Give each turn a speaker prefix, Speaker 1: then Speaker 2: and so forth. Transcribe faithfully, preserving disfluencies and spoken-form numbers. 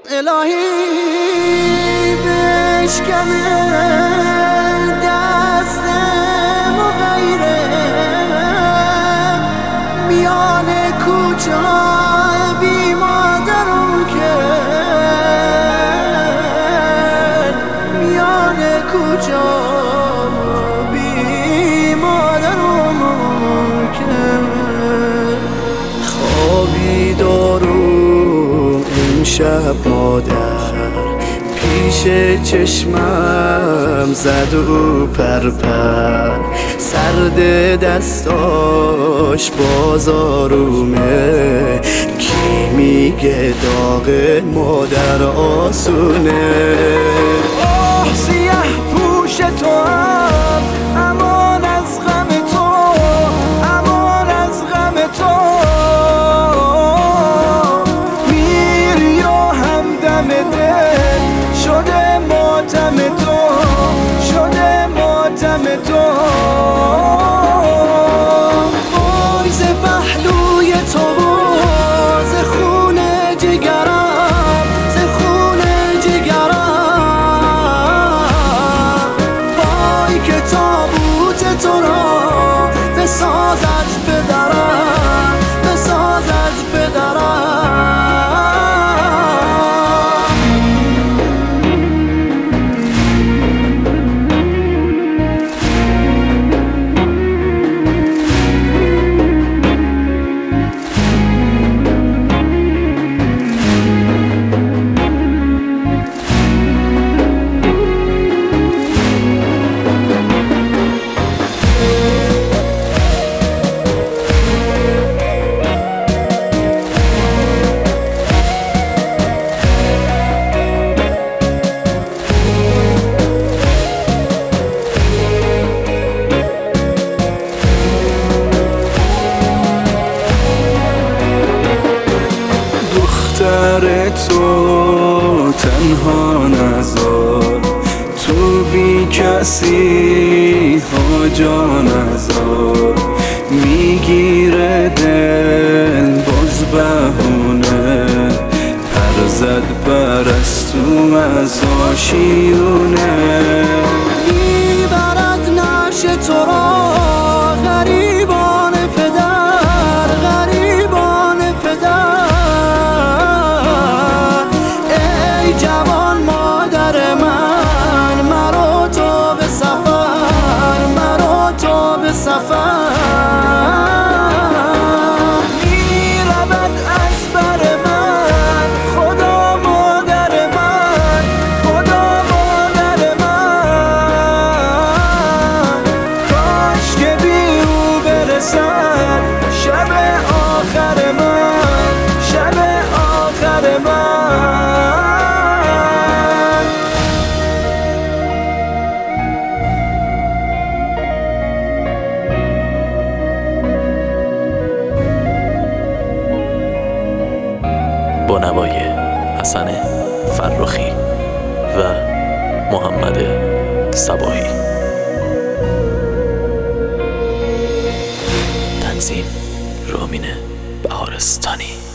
Speaker 1: الهی بشکنه دست مغیره میان کوچه بی مادرم که میان کوچه بی مادرم که خوابی دارو امشب مادر پیش چشمم زد و پرپر سرد دستاش بازارومه کی میگه داغ مادر آسونه آه سیاه پوش تو هم امان از غم تو امان از غم تو میری یا همدم دل شده ماتم تو شده ماتم تو وای ز پهلوی تو ز خون جگرم ز خون جگرم وای که تابوت تو را بسازد پدرم بسازد پدرم دختر تو تنها نذار تو بی کسی ها جا نذار میگیره دل باز بهونه پر زد پرستو از آشیونه میبرد نعش تو را غریبان پدر غریبان پدر جوان مادر من مرا تو به سفر مرا تو به سفر میرود از بر من خدا مادر من خدا مادر من کاش که بی او برسد شب آخر من شب آخر من
Speaker 2: با نوای حسن فرخی و محمد صباحی، تنظیم رامین بهارستانی.